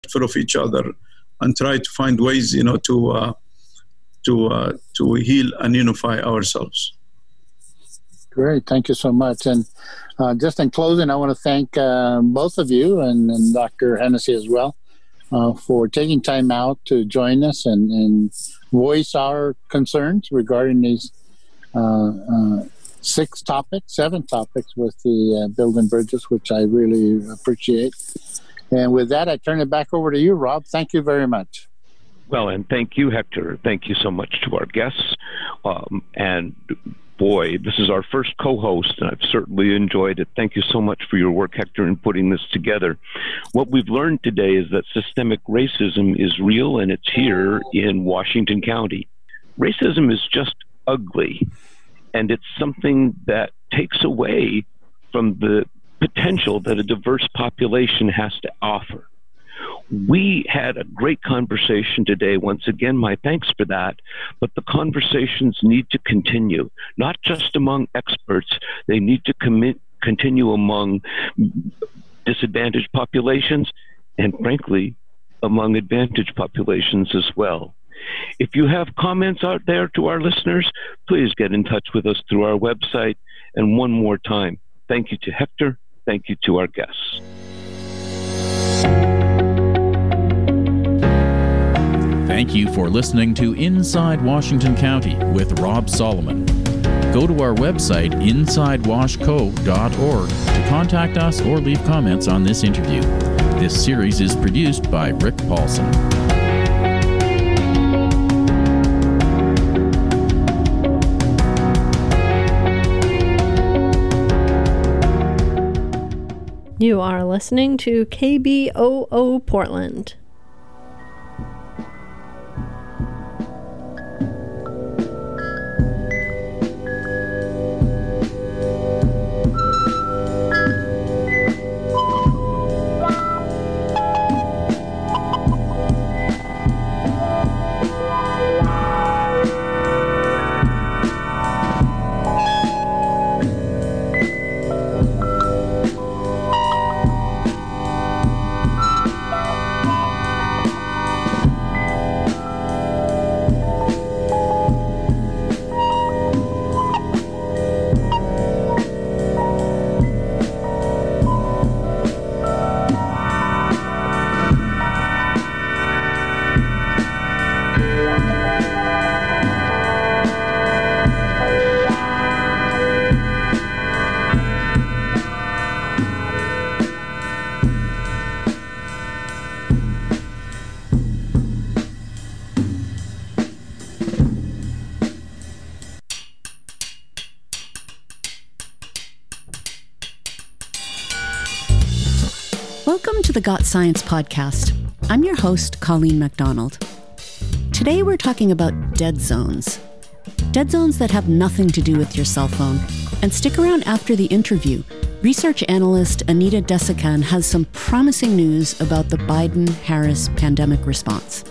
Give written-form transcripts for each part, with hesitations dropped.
of each other and try to find ways, to heal and unify ourselves. Great. Thank you so much. And just in closing, I want to thank both of you and Dr. Hennessy as well for taking time out to join us and voice our concerns regarding these 7 topics with the Building Bridges, which I really appreciate. And with that, I turn it back over to you, Rob. Thank you very much. Well, and thank you, Hector. Thank you so much to our guests. And boy, this is our first co-host, and I've certainly enjoyed it. Thank you so much for your work, Hector, in putting this together. What we've learned today is that systemic racism is real, and it's here in Washington County. Racism is just ugly, and it's something that takes away from the potential that a diverse population has to offer. We had a great conversation today. Once again, my thanks for that. But the conversations need to continue, not just among experts. They need to continue among disadvantaged populations and, frankly, among advantaged populations as well. If you have comments out there to our listeners, please get in touch with us through our website. And one more time, thank you to Hector. Thank you to our guests. Thank you for listening to Inside Washington County with Rob Solomon. Go to our website, insidewashco.org, to contact us or leave comments on this interview. This series is produced by Rick Paulson. You are listening to KBOO Portland. Welcome to the Got Science podcast. I'm your host, Colleen MacDonald. Today we're talking about dead zones. Dead zones that have nothing to do with your cell phone. And stick around after the interview. Research analyst Anita Desikan has some promising news about the Biden-Harris pandemic response.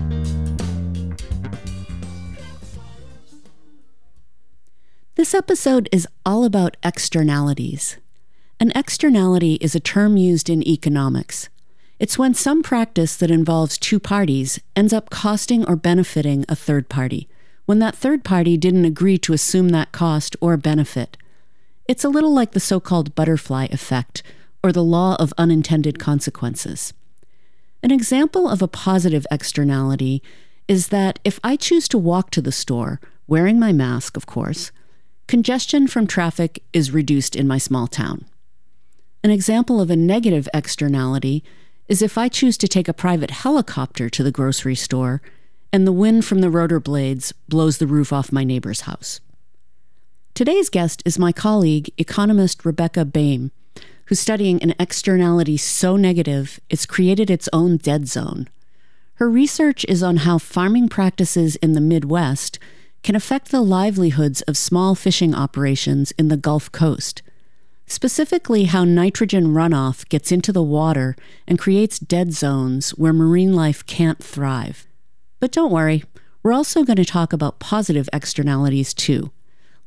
This episode is all about externalities. An externality is a term used in economics. It's when some practice that involves two parties ends up costing or benefiting a third party, when that third party didn't agree to assume that cost or benefit. It's a little like the so-called butterfly effect, or the law of unintended consequences. An example of a positive externality is that if I choose to walk to the store, wearing my mask, of course, congestion from traffic is reduced in my small town. An example of a negative externality is if I choose to take a private helicopter to the grocery store and the wind from the rotor blades blows the roof off my neighbor's house. Today's guest is my colleague, economist Rebecca Boehm, who's studying an externality so negative it's created its own dead zone. Her research is on how farming practices in the Midwest can affect the livelihoods of small fishing operations in the Gulf Coast. Specifically, how nitrogen runoff gets into the water and creates dead zones where marine life can't thrive. But don't worry, we're also going to talk about positive externalities too,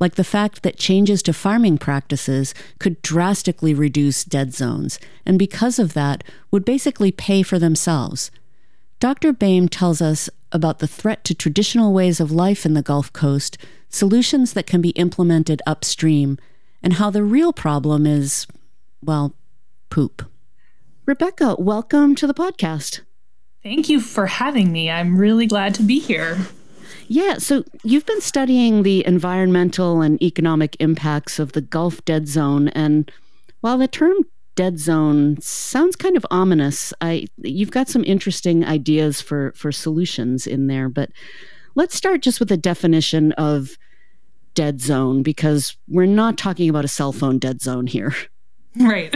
like the fact that changes to farming practices could drastically reduce dead zones, and because of that, would basically pay for themselves. Dr. Boehm tells us about the threat to traditional ways of life in the Gulf Coast, solutions that can be implemented upstream, and how the real problem is, well, poop. Rebecca, welcome to the podcast. Thank you for having me. I'm really glad to be here. Yeah, so you've been studying the environmental and economic impacts of the Gulf Dead Zone, and while the term dead zone sounds kind of ominous, you've got some interesting ideas for solutions in there, but let's start just with a definition of dead zone, because we're not talking about a cell phone dead zone here. Right.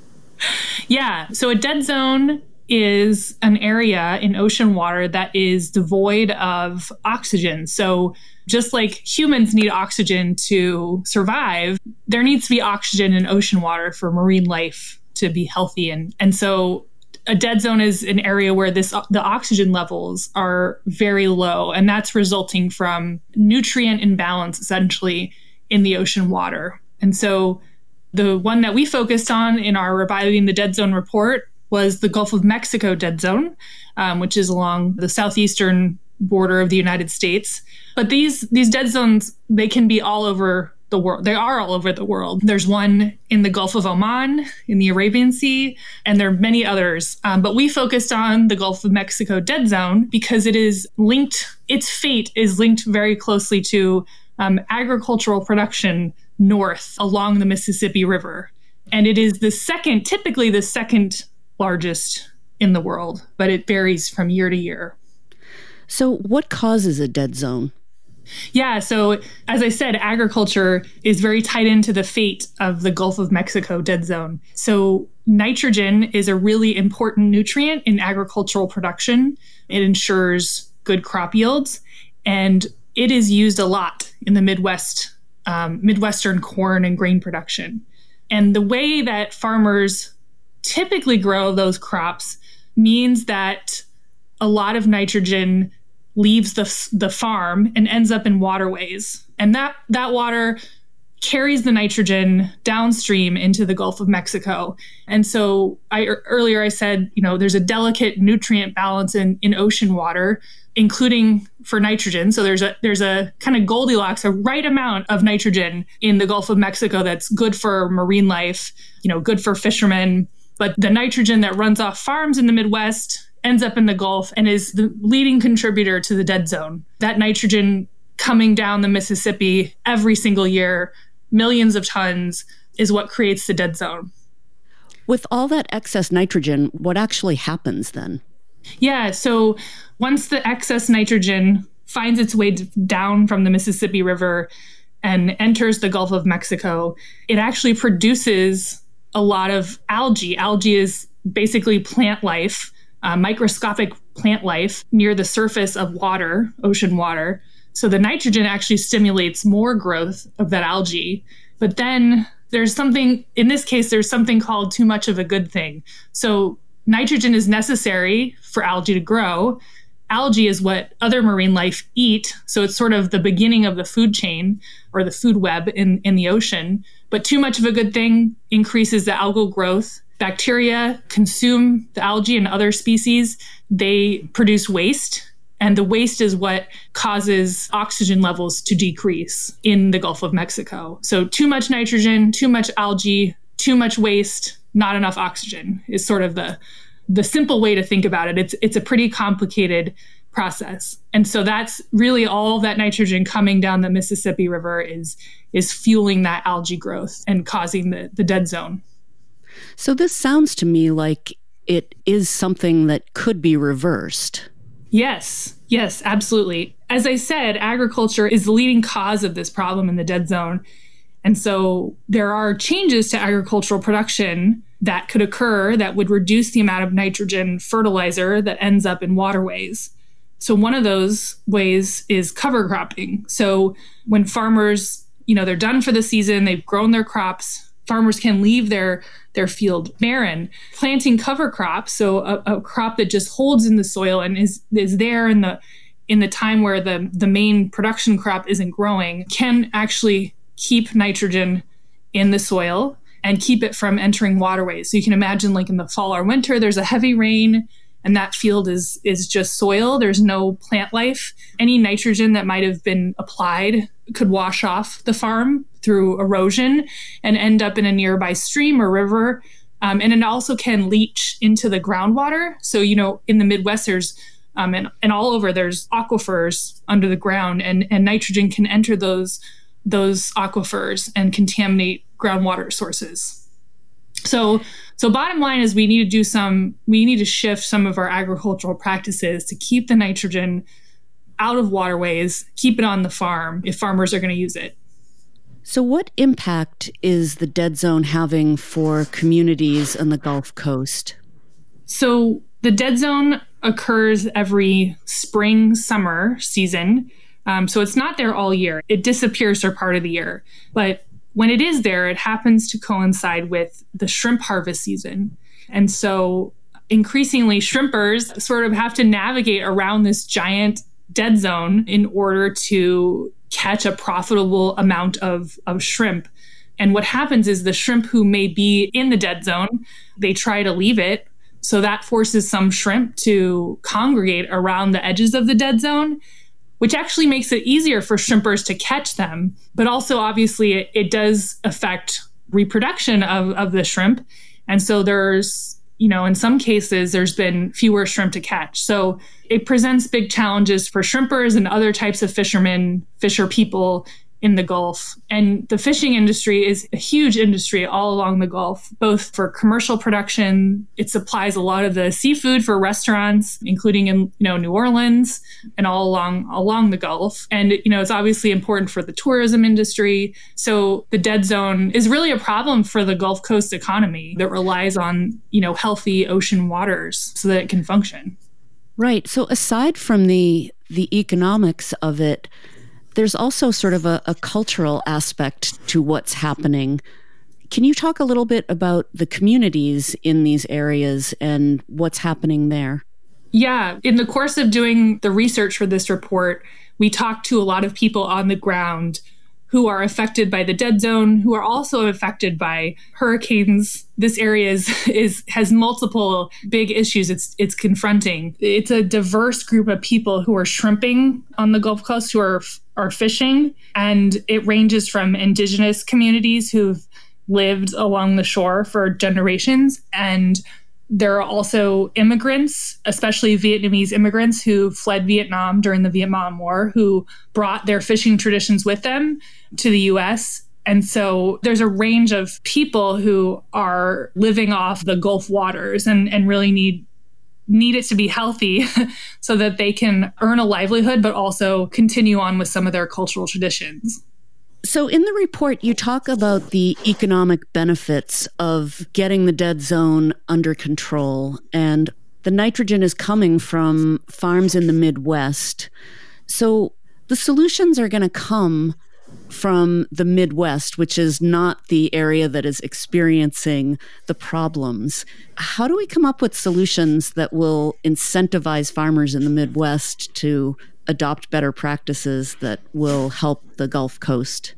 Yeah, so a dead zone is an area in ocean water that is devoid of oxygen. So just like humans need oxygen to survive, there needs to be oxygen in ocean water for marine life to be healthy. And so a dead zone is an area where the oxygen levels are very low, and that's resulting from nutrient imbalance, essentially, in the ocean water. And so the one that we focused on in our Reviving the Dead Zone report was the Gulf of Mexico dead zone, which is along the southeastern border of the United States. But these dead zones, they can be all over the world. They are all over the world. There's one in the Gulf of Oman, in the Arabian Sea, and there are many others. But we focused on the Gulf of Mexico dead zone because its fate is linked very closely to agricultural production north along the Mississippi River. And it is typically the second largest in the world, but it varies from year to year. So what causes a dead zone? Yeah, so as I said, agriculture is very tied into the fate of the Gulf of Mexico dead zone. So nitrogen is a really important nutrient in agricultural production. It ensures good crop yields, and it is used a lot in the Midwestern corn and grain production. And the way that farmers typically grow those crops means that a lot of nitrogen leaves the farm and ends up in waterways. And that water carries the nitrogen downstream into the Gulf of Mexico. And so earlier I said, there's a delicate nutrient balance in ocean water, including for nitrogen. So there's a kind of Goldilocks, a right amount of nitrogen in the Gulf of Mexico that's good for marine life, good for fishermen. But the nitrogen that runs off farms in the Midwest ends up in the Gulf and is the leading contributor to the dead zone. That nitrogen coming down the Mississippi every single year, millions of tons, is what creates the dead zone. With all that excess nitrogen, what actually happens then? Yeah, so once the excess nitrogen finds its way down from the Mississippi River and enters the Gulf of Mexico, it actually produces a lot of algae. Algae is basically plant life, microscopic plant life near the surface of water, ocean water. So the nitrogen actually stimulates more growth of that algae. But then there's something called too much of a good thing. So nitrogen is necessary for algae to grow. Algae is what other marine life eat. So it's sort of the beginning of the food chain or the food web in the ocean. But too much of a good thing increases the algal growth. Bacteria consume the algae and other species. They produce waste. And the waste is what causes oxygen levels to decrease in the Gulf of Mexico. So too much nitrogen, too much algae, too much waste, not enough oxygen is sort of the simple way to think about it. It's a pretty complicated process. And so that's really all that nitrogen coming down the Mississippi River is fueling that algae growth and causing the dead zone. So this sounds to me like it is something that could be reversed. Yes, absolutely. As I said, agriculture is the leading cause of this problem in the dead zone. And so there are changes to agricultural production that could occur that would reduce the amount of nitrogen fertilizer that ends up in waterways. So one of those ways is cover cropping. So when farmers, they're done for the season, they've grown their crops, farmers can leave their field barren, planting cover crops, so a crop that just holds in the soil and is there in the time where the main production crop isn't growing, can actually keep nitrogen in the soil and keep it from entering waterways. So you can imagine, like in the fall or winter, there's a heavy rain and that field is just soil. There's no plant life. Any nitrogen that might have been applied could wash off the farm through erosion and end up in a nearby stream or river. And it also can leach into the groundwater. So, in the Midwest, there's and all over, there's aquifers under the ground, and nitrogen can enter those aquifers and contaminate groundwater sources. So bottom line is we need to shift some of our agricultural practices to keep the nitrogen out of waterways, keep it on the farm if farmers are going to use it. So what impact is the dead zone having for communities on the Gulf Coast? So the dead zone occurs every spring, summer season. So it's not there all year. It disappears for part of the year. But when it is there, it happens to coincide with the shrimp harvest season. And so increasingly, shrimpers sort of have to navigate around this giant dead zone in order to catch a profitable amount of shrimp. And what happens is the shrimp who may be in the dead zone, they try to leave it. So that forces some shrimp to congregate around the edges of the dead zone, which actually makes it easier for shrimpers to catch them. But also, obviously, it does affect reproduction of the shrimp. And so there's, in some cases, there's been fewer shrimp to catch. So it presents big challenges for shrimpers and other types of fisher people in the Gulf. And the fishing industry is a huge industry all along the Gulf, both for commercial production. It supplies a lot of the seafood for restaurants, including in New Orleans and all along the Gulf. And it's obviously important for the tourism industry. So the dead zone is really a problem for the Gulf Coast economy that relies on healthy ocean waters so that it can function. Right. So aside from the economics of it, there's also sort of a cultural aspect to what's happening. Can you talk a little bit about the communities in these areas and what's happening there? Yeah. In the course of doing the research for this report, we talked to a lot of people on the ground who are affected by the dead zone, who are also affected by hurricanes. This area has multiple big issues it's confronting. It's a diverse group of people who are shrimping on the Gulf Coast, who are fishing, and it ranges from indigenous communities who've lived along the shore for generations, and there are also immigrants, especially Vietnamese immigrants who fled Vietnam during the Vietnam War, who brought their fishing traditions with them to the U.S. And so there's a range of people who are living off the Gulf waters and really need it to be healthy so that they can earn a livelihood, but also continue on with some of their cultural traditions. So in the report, you talk about the economic benefits of getting the dead zone under control, and the nitrogen is coming from farms in the Midwest. So the solutions are going to come from the Midwest, which is not the area that is experiencing the problems. How do we come up with solutions that will incentivize farmers in the Midwest to adopt better practices that will help the Gulf Coast?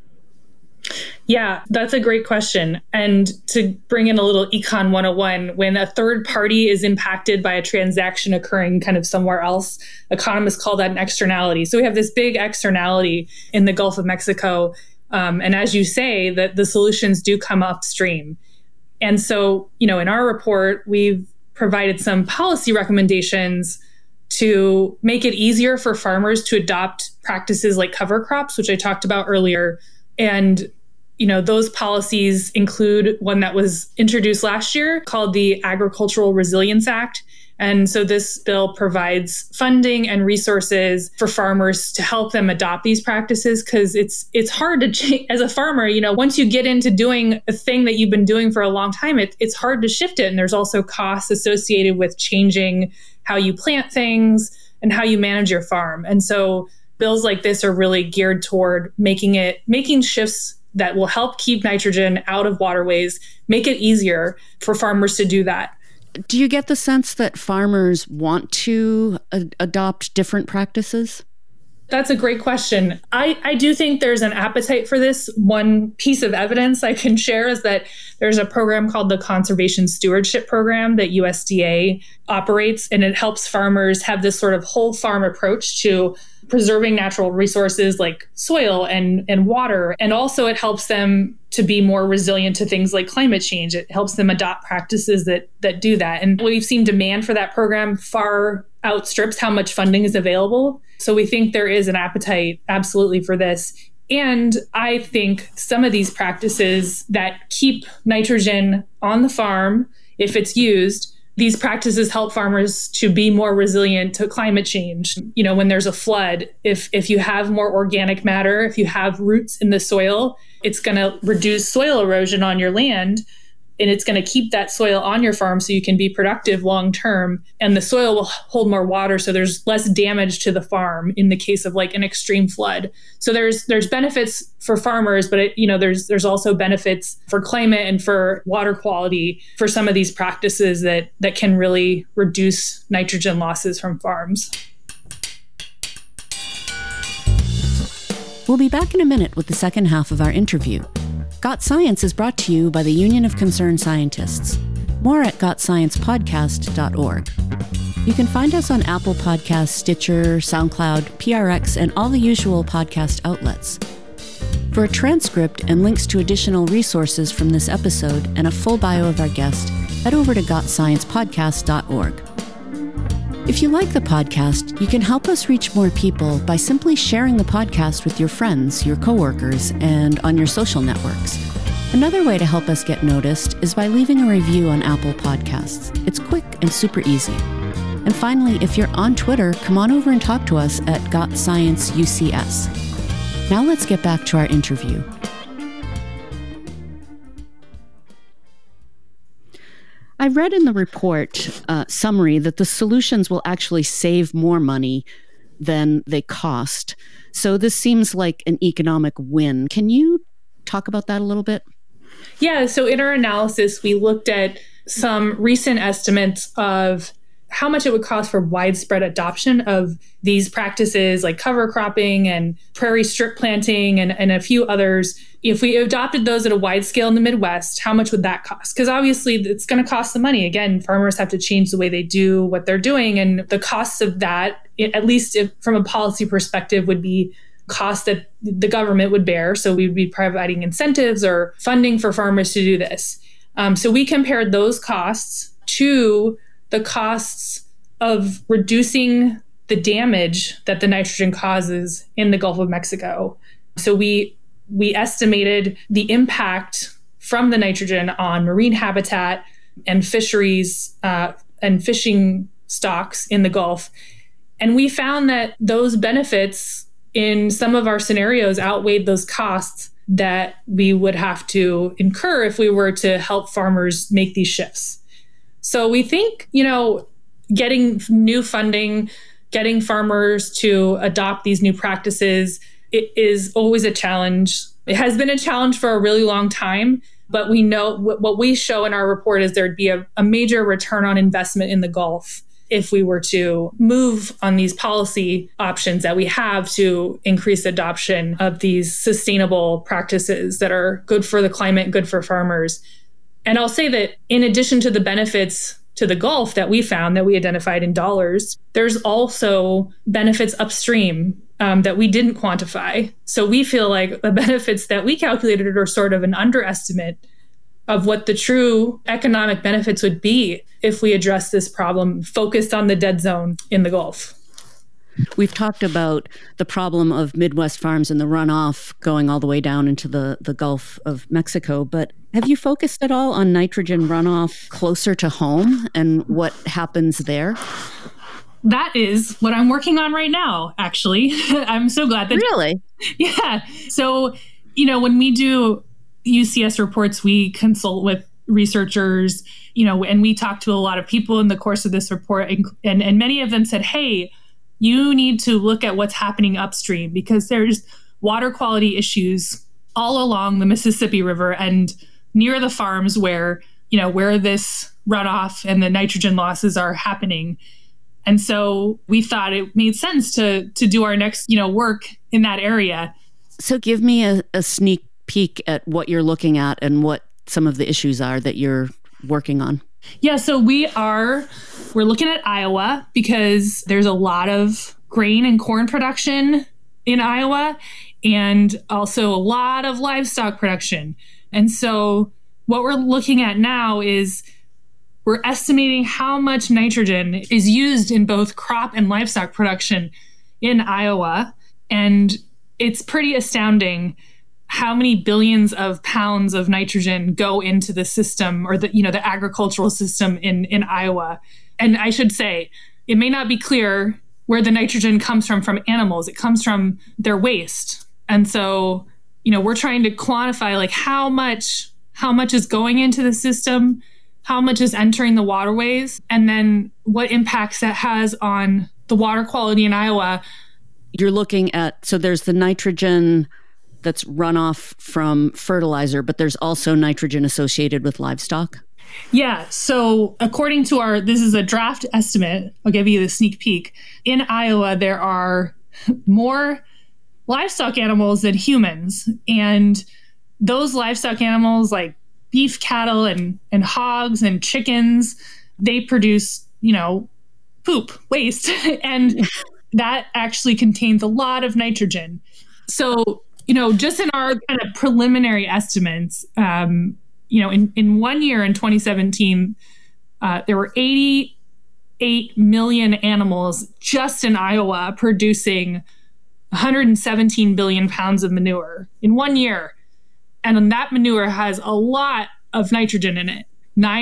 Yeah, that's a great question. And to bring in a little Econ 101, when a third party is impacted by a transaction occurring kind of somewhere else, economists call that an externality. So we have this big externality in the Gulf of Mexico. And as you say, that the solutions do come upstream. And so, in our report, we've provided some policy recommendations to make it easier for farmers to adopt practices like cover crops, which I talked about earlier. And, those policies include one that was introduced last year called the Agricultural Resilience Act. And so this bill provides funding and resources for farmers to help them adopt these practices, because it's hard to change as a farmer. Once you get into doing a thing that you've been doing for a long time, it's hard to shift it. And there's also costs associated with changing how you plant things and how you manage your farm. And so bills like this are really geared toward making shifts that will help keep nitrogen out of waterways, make it easier for farmers to do that. Do you get the sense that farmers want to adopt different practices? That's a great question. I do think there's an appetite for this. One piece of evidence I can share is that there's a program called the Conservation Stewardship Program that USDA operates, and it helps farmers have this sort of whole farm approach to preserving natural resources like soil and water. And also it helps them to be more resilient to things like climate change. It helps them adopt practices that do that. And we've seen demand for that program far outstrips how much funding is available. So we think there is an appetite absolutely for this. And I think some of these practices that keep nitrogen on the farm, if it's used, these practices help farmers to be more resilient to climate change. You know, when there's a flood, if you have more organic matter, if you have roots in the soil, it's going to reduce soil erosion on your land, and it's going to keep that soil on your farm so you can be productive long term. And the soil will hold more water, so there's less damage to the farm in the case of like an extreme flood. So there's benefits for farmers, but there's also benefits for climate and for water quality for some of these practices that can really reduce nitrogen losses from farms. We'll be back in a minute with the second half of our interview. Got Science is brought to you by the Union of Concerned Scientists. More at gotsciencepodcast.org. You can find us on Apple Podcasts, Stitcher, SoundCloud, PRX, and all the usual podcast outlets. For a transcript and links to additional resources from this episode and a full bio of our guest, head over to gotsciencepodcast.org. If you like the podcast, you can help us reach more people by simply sharing the podcast with your friends, your coworkers, and on your social networks. Another way to help us get noticed is by leaving a review on Apple Podcasts. It's quick and super easy. And finally, if you're on Twitter, come on over and talk to us at GotScienceUCS. Now let's get back to our interview. I read in the report summary that the solutions will actually save more money than they cost. So this seems like an economic win. Can you talk about that a little bit? Yeah, so in our analysis, we looked at some recent estimates of how much it would cost for widespread adoption of these practices like cover cropping and prairie strip planting and a few others. If we adopted those at a wide scale in the Midwest, how much would that cost? Because obviously it's going to cost some money. Again, farmers have to change the way they do what they're doing. And the costs of that, at least from a policy perspective, would be costs that the government would bear. So we would be providing incentives or funding for farmers to do this. So we compared those costs to the costs of reducing the damage that the nitrogen causes in the Gulf of Mexico. So we estimated the impact from the nitrogen on marine habitat and fisheries and fishing stocks in the Gulf. And we found that those benefits in some of our scenarios outweighed those costs that we would have to incur if we were to help farmers make these shifts. So we think, getting new funding, getting farmers to adopt these new practices, it is always a challenge. It has been a challenge for a really long time, but we know what we show in our report is there'd be a major return on investment in the Gulf if we were to move on these policy options that we have to increase adoption of these sustainable practices that are good for the climate, good for farmers. And I'll say that in addition to the benefits to the Gulf that we found, that we identified in dollars, there's also benefits upstream that we didn't quantify. So we feel like the benefits that we calculated are sort of an underestimate of what the true economic benefits would be if we address this problem focused on the dead zone in the Gulf. We've talked about the problem of Midwest farms and the runoff going all the way down into the Gulf of Mexico, but have you focused at all on nitrogen runoff closer to home and what happens there? That is what I'm working on right now, actually. I'm so glad that... Really? Yeah. So, when we do UCS reports, we consult with researchers, and we talk to a lot of people in the course of this report, and many of them said, hey, you need to look at what's happening upstream because there's water quality issues all along the Mississippi River and near the farms where this runoff and the nitrogen losses are happening. And so we thought it made sense to do our next, work in that area. So give me a sneak peek at what you're looking at and what some of the issues are that you're working on. Yeah, so we're looking at Iowa because there's a lot of grain and corn production in Iowa and also a lot of livestock production. And so what we're looking at now is we're estimating how much nitrogen is used in both crop and livestock production in Iowa. And it's pretty astounding how many billions of pounds of nitrogen go into the system or the agricultural system in Iowa. And I should say, it may not be clear where the nitrogen comes from animals. It comes from their waste. And so, we're trying to quantify like how much is going into the system, how much is entering the waterways, and then what impacts that has on the water quality in Iowa. You're looking at, so there's the nitrogen that's runoff from fertilizer, but there's also nitrogen associated with livestock? Yeah. So according to this is a draft estimate. I'll give you the sneak peek. In Iowa, there are more livestock animals than humans. And those livestock animals like beef cattle and hogs and chickens, they produce, poop, waste. And that actually contains a lot of nitrogen. So, just in our kind of preliminary estimates, in 1 year in 2017, there were 88 million animals just in Iowa producing 117 billion pounds of manure in 1 year. And that manure has a lot of nitrogen in it,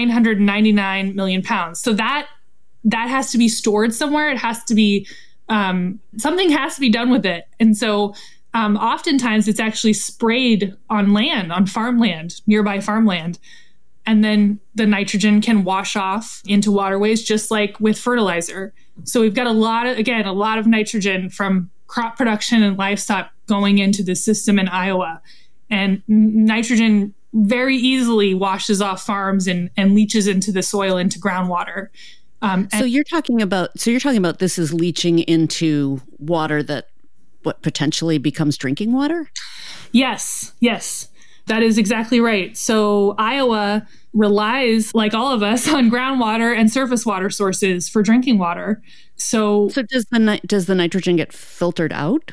999 million pounds. So that has to be stored somewhere. It has to be, something has to be done with it. And so oftentimes it's actually sprayed on land, on farmland, nearby farmland. And then the nitrogen can wash off into waterways, just like with fertilizer. So we've got a lot of nitrogen from crop production and livestock going into the system in Iowa. And nitrogen very easily washes off farms and leaches into the soil, into groundwater. So you're talking about this is leaching into water that potentially becomes drinking water? Yes. That is exactly right. So Iowa relies, like all of us, on groundwater and surface water sources for drinking water. So does the nitrogen get filtered out?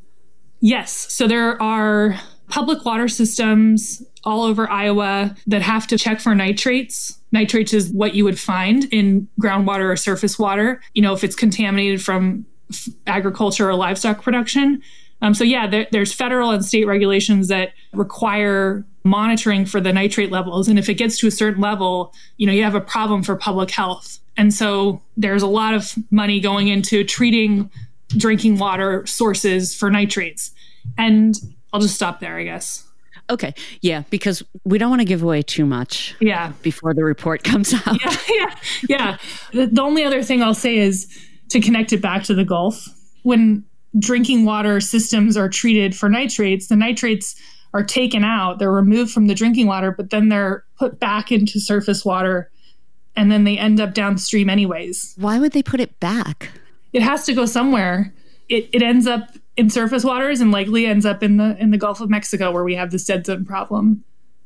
Yes. So there are public water systems all over Iowa that have to check for nitrates. Nitrates is what you would find in groundwater or surface water, if it's contaminated from agriculture or livestock production. There's federal and state regulations that require monitoring for the nitrate levels. And if it gets to a certain level, you have a problem for public health. And so there's a lot of money going into treating drinking water sources for nitrates. And I'll just stop there, I guess. Okay. Yeah, because we don't want to give away too much before the report comes out. Yeah. The only other thing I'll say is to connect it back to the Gulf. When drinking water systems are treated for nitrates, the nitrates are taken out, they're removed from the drinking water, but then they're put back into surface water, and then they end up downstream anyways. Why would they put it back? It has to go somewhere. It ends up in surface waters and likely ends up in the Gulf of Mexico, where we have this dead zone problem.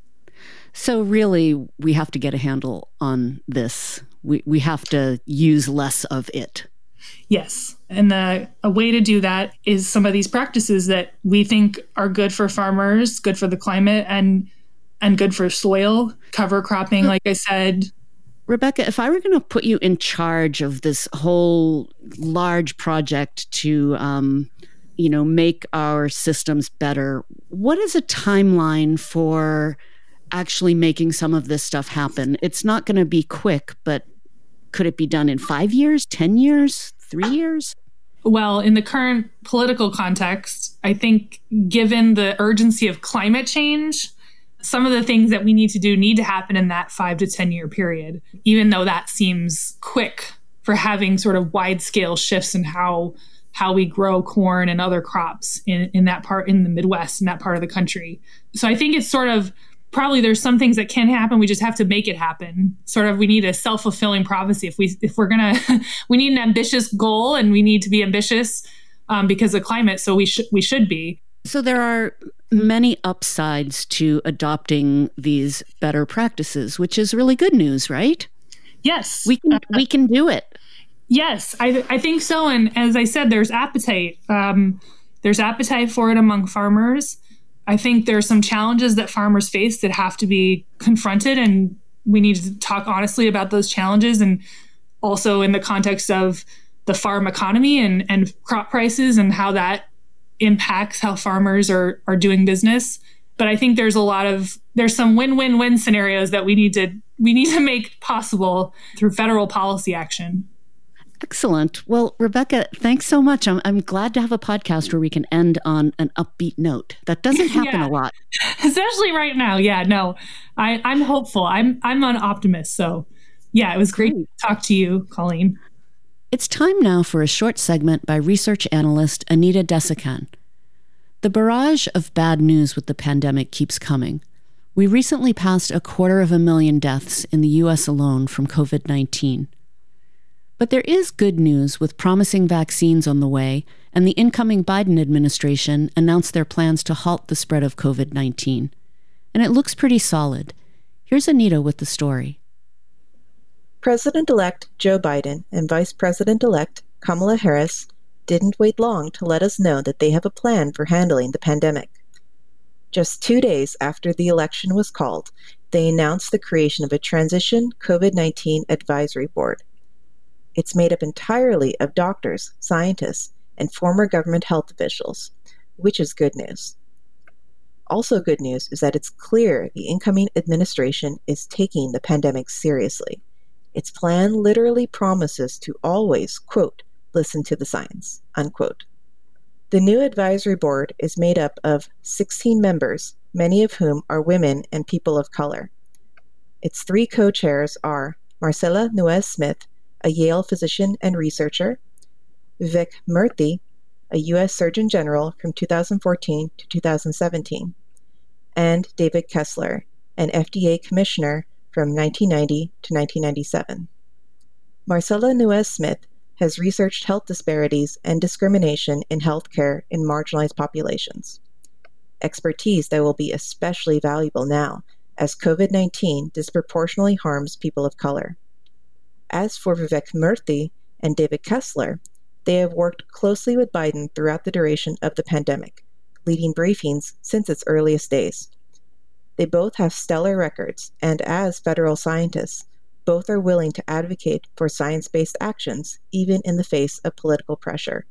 So really, we have to get a handle on this. We have to use less of it. Yes. And a way to do that is some of these practices that we think are good for farmers, good for the climate, and good for soil, cover cropping, like I said. Rebecca, if I were going to put you in charge of this whole large project to, make our systems better, what is a timeline for actually making some of this stuff happen? It's not going to be quick, but could it be done in 5 years, 10 years, 3 years? Well, in the current political context, I think given the urgency of climate change, some of the things that we need to happen in that 5 to 10 year period, even though that seems quick for having sort of wide scale shifts in how we grow corn and other crops in that part, in the Midwest, in that part of the country. So I think it's sort of probably there's some things that can happen. We just have to make it happen. Sort of, we need a self-fulfilling prophecy. If we're gonna, we need an ambitious goal, and we need to be ambitious because of climate. So we should be. So there are many upsides to adopting these better practices, which is really good news, right? Yes, we can do it. Yes, I think so. And as I said, there's appetite. There's appetite for it among farmers. I think there are some challenges that farmers face that have to be confronted, and we need to talk honestly about those challenges, and also in the context of the farm economy and crop prices and how that impacts how farmers are doing business. But I think there's some win-win-win scenarios that we need to make possible through federal policy action. Excellent. Well, Rebecca, thanks so much. I'm glad to have a podcast where we can end on an upbeat note. That doesn't happen a lot. Especially right now. Yeah, no, I'm hopeful. I'm an optimist. So yeah, it was great to talk to you, Colleen. It's time now for a short segment by research analyst Anita Desikan. The barrage of bad news with the pandemic keeps coming. We recently passed 250,000 deaths in the U.S. alone from COVID-19. But there is good news with promising vaccines on the way, and the incoming Biden administration announced their plans to halt the spread of COVID-19. And it looks pretty solid. Here's Anita with the story. President-elect Joe Biden and Vice President-elect Kamala Harris didn't wait long to let us know that they have a plan for handling the pandemic. Just 2 days after the election was called, they announced the creation of a Transition COVID-19 Advisory Board. It's made up entirely of doctors, scientists, and former government health officials, which is good news. Also good news is that it's clear the incoming administration is taking the pandemic seriously. Its plan literally promises to always, quote, listen to the science, unquote. The new advisory board is made up of 16 members, many of whom are women and people of color. Its 3 co-chairs are Marcella Nuez-Smith, a Yale physician and researcher, Vivek Murthy, a U.S. Surgeon General from 2014 to 2017, and David Kessler, an FDA commissioner from 1990 to 1997. Marcella Nuez-Smith has researched health disparities and discrimination in healthcare in marginalized populations, expertise that will be especially valuable now as COVID-19 disproportionately harms people of color. As for Vivek Murthy and David Kessler, they have worked closely with Biden throughout the duration of the pandemic, leading briefings since its earliest days. They both have stellar records, and as federal scientists, both are willing to advocate for science-based actions, even in the face of political pressure.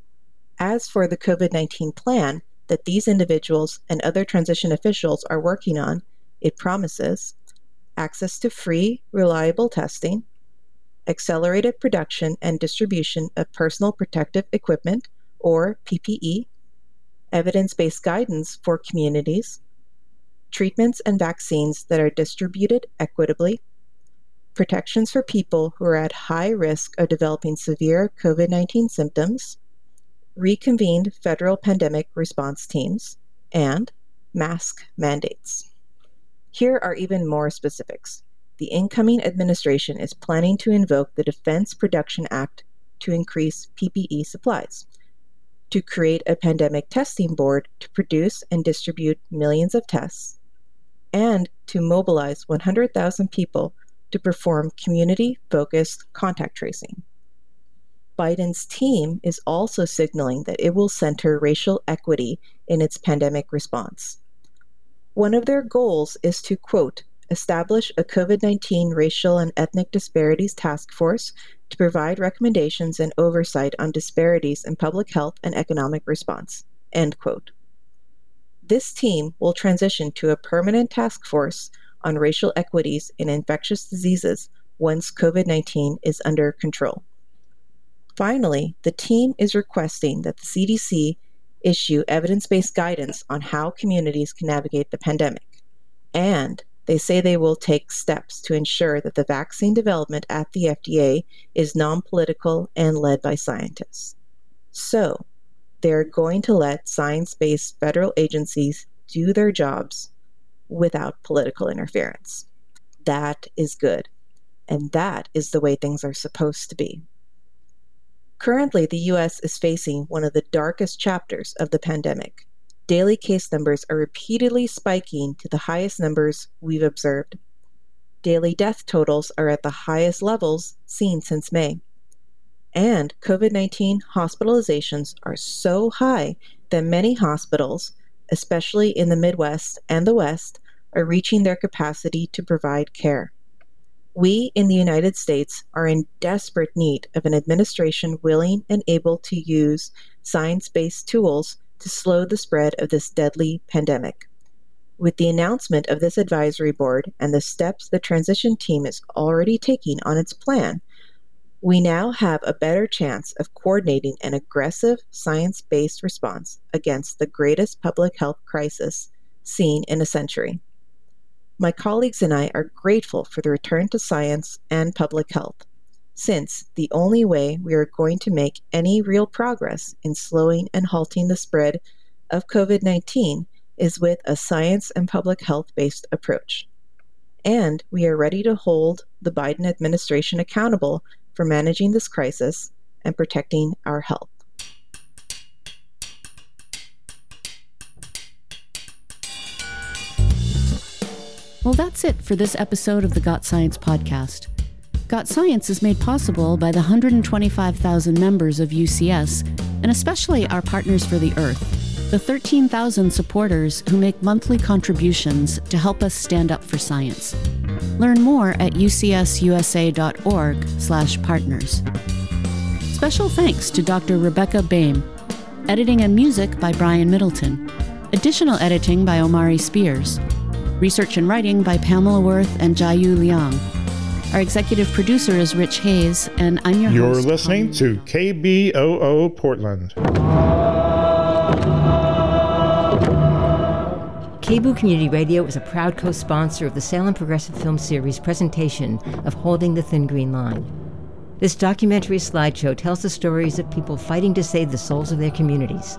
As for the COVID-19 plan that these individuals and other transition officials are working on, it promises access to free, reliable testing, accelerated production and distribution of personal protective equipment, or PPE, evidence-based guidance for communities, treatments and vaccines that are distributed equitably, protections for people who are at high risk of developing severe COVID-19 symptoms, reconvened federal pandemic response teams, and mask mandates. Here are even more specifics. The incoming administration is planning to invoke the Defense Production Act to increase PPE supplies, to create a pandemic testing board to produce and distribute millions of tests, and to mobilize 100,000 people to perform community-focused contact tracing. Biden's team is also signaling that it will center racial equity in its pandemic response. One of their goals is to, quote, establish a COVID-19 racial and ethnic disparities task force to provide recommendations and oversight on disparities in public health and economic response, end quote. This team will transition to a permanent task force on racial equities in infectious diseases once COVID-19 is under control. Finally, the team is requesting that the CDC issue evidence-based guidance on how communities can navigate the pandemic, and they say they will take steps to ensure that the vaccine development at the FDA is non-political and led by scientists. So, they're going to let science-based federal agencies do their jobs without political interference. That is good, and that is the way things are supposed to be. Currently, the U.S. is facing one of the darkest chapters of the pandemic. Daily case numbers are repeatedly spiking to the highest numbers we've observed. Daily death totals are at the highest levels seen since May. And COVID-19 hospitalizations are so high that many hospitals, especially in the Midwest and the West, are reaching their capacity to provide care. We in the United States are in desperate need of an administration willing and able to use science-based tools to slow the spread of this deadly pandemic. With the announcement of this advisory board and the steps the transition team is already taking on its plan, we now have a better chance of coordinating an aggressive, science-based response against the greatest public health crisis seen in a century. My colleagues and I are grateful for the return to science and public health, since the only way we are going to make any real progress in slowing and halting the spread of COVID-19 is with a science and public health-based approach. And we are ready to hold the Biden administration accountable for managing this crisis and protecting our health. Well, that's it for this episode of the Got Science podcast. Got Science is made possible by the 125,000 members of UCS, and especially our Partners for the Earth, the 13,000 supporters who make monthly contributions to help us stand up for science. Learn more at ucsusa.org/partners. Special thanks to Dr. Rebecca Boehm. Editing and music by Brian Middleton. Additional editing by Omari Spears. Research and writing by Pamela Worth and Jiayu Liang. Our executive producer is Rich Hayes, and I'm your host. You're listening to KBOO Portland. KBOO Community Radio is a proud co-sponsor of the Salem Progressive Film Series presentation of Holding the Thin Green Line. This documentary slideshow tells the stories of people fighting to save the souls of their communities.